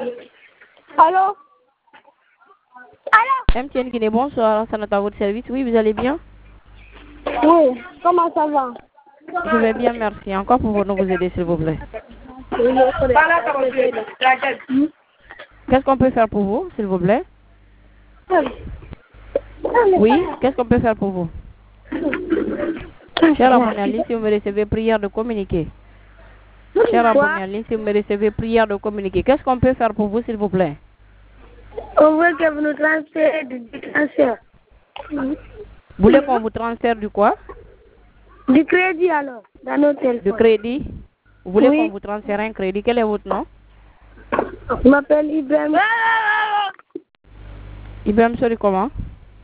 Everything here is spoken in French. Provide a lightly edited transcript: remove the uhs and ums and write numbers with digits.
Allô? Allô? MTN Guinée, bonsoir, ça à votre service. Oui, vous allez bien? Oui, comment ça va? Je vais bien, merci. Encore pour vous aider, s'il vous plaît. Qu'est-ce qu'on peut faire pour vous, s'il vous plaît? Oui, qu'est-ce qu'on peut faire pour vous? Cher abonné en ligne, si vous me recevez, prière de communiquer. Cher abonné en ligne, si vous me recevez, prière de communiquer. Qu'est-ce qu'on peut faire pour vous, s'il vous plaît? On veut que vous nous transférez du transfert. Vous voulez qu'on vous transfère du quoi? Du crédit alors, dans nos téléphones. Du crédit? Vous voulez Oui. qu'on vous transfère un crédit? Quel est votre nom? Je m'appelle Ibrahim. Ibrahim Sori comment?